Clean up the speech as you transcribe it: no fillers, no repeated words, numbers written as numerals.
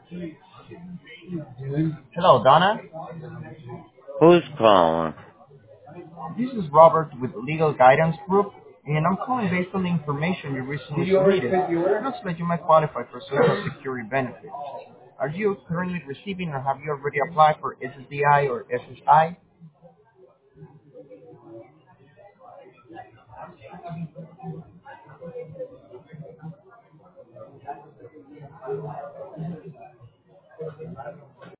Hello, Donna. Who's calling? This is Robert with Legal Guidance Group, and I'm calling based on the information you recently submitted. It looks like you might qualify for Social Security benefits. Are you currently receiving or have you already applied for SSDI or SSI?